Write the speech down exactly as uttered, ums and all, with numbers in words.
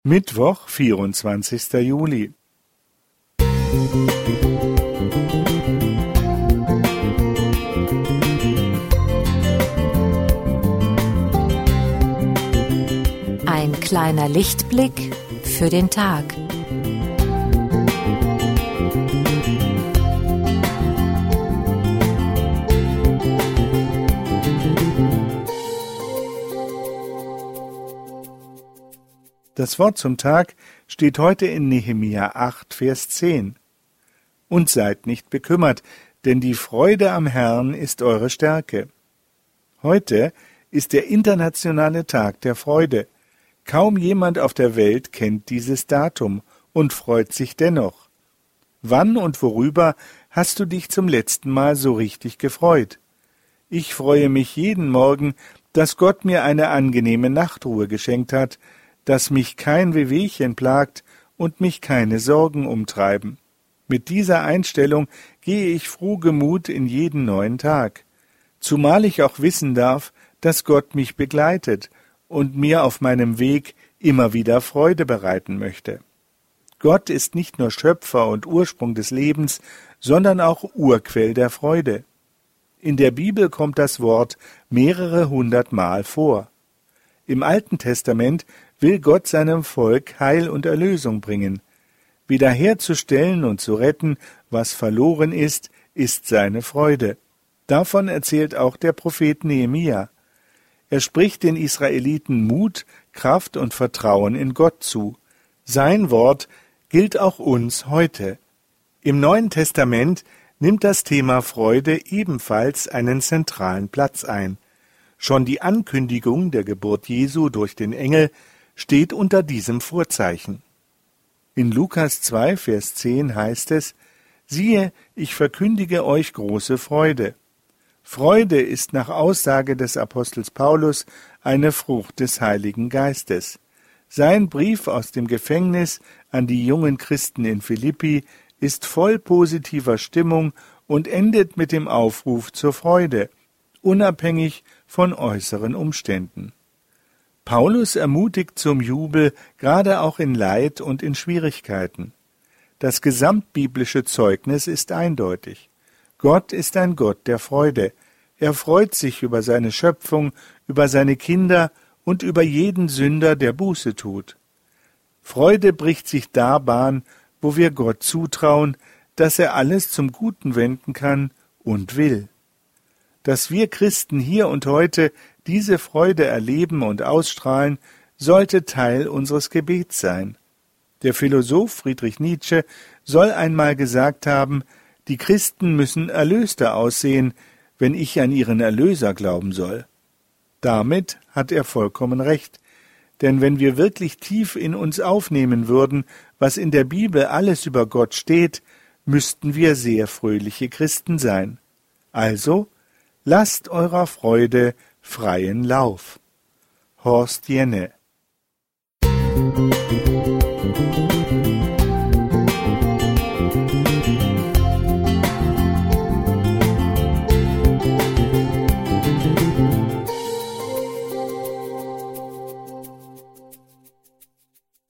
Mittwoch, vierundzwanzigster Juli. Ein kleiner Lichtblick für den Tag. Das Wort zum Tag steht heute in Nehemia acht, Vers zehn. Und seid nicht bekümmert, denn die Freude am Herrn ist eure Stärke. Heute ist der internationale Tag der Freude. Kaum jemand auf der Welt kennt dieses Datum und freut sich dennoch. Wann und worüber hast du dich zum letzten Mal so richtig gefreut? Ich freue mich jeden Morgen, dass Gott mir eine angenehme Nachtruhe geschenkt hat, dass mich kein Wehwehchen plagt und mich keine Sorgen umtreiben. Mit dieser Einstellung gehe ich frohgemut in jeden neuen Tag, zumal ich auch wissen darf, dass Gott mich begleitet und mir auf meinem Weg immer wieder Freude bereiten möchte. Gott ist nicht nur Schöpfer und Ursprung des Lebens, sondern auch Urquell der Freude. In der Bibel kommt das Wort mehrere hundert Mal vor. Im Alten Testament will Gott seinem Volk Heil und Erlösung bringen. Wiederherzustellen und zu retten, was verloren ist, ist seine Freude. Davon erzählt auch der Prophet Nehemia. Er spricht den Israeliten Mut, Kraft und Vertrauen in Gott zu. Sein Wort gilt auch uns heute. Im Neuen Testament nimmt das Thema Freude ebenfalls einen zentralen Platz ein. Schon die Ankündigung der Geburt Jesu durch den Engel steht unter diesem Vorzeichen. In Lukas zwei, Vers zehn heißt es: Siehe, ich verkündige euch große Freude. Freude ist nach Aussage des Apostels Paulus eine Frucht des Heiligen Geistes. Sein Brief aus dem Gefängnis an die jungen Christen in Philippi ist voll positiver Stimmung und endet mit dem Aufruf zur Freude, unabhängig von äußeren Umständen. Paulus ermutigt zum Jubel, gerade auch in Leid und in Schwierigkeiten. Das gesamtbiblische Zeugnis ist eindeutig. Gott ist ein Gott der Freude. Er freut sich über seine Schöpfung, über seine Kinder und über jeden Sünder, der Buße tut. Freude bricht sich da Bahn, wo wir Gott zutrauen, dass er alles zum Guten wenden kann und will. Dass wir Christen hier und heute diese Freude erleben und ausstrahlen, sollte Teil unseres Gebets sein. Der Philosoph Friedrich Nietzsche soll einmal gesagt haben, die Christen müssen erlöster aussehen, wenn ich an ihren Erlöser glauben soll. Damit hat er vollkommen recht, denn wenn wir wirklich tief in uns aufnehmen würden, was in der Bibel alles über Gott steht, müssten wir sehr fröhliche Christen sein. Also, lasst eurer Freude freien Lauf. Horst Jenne.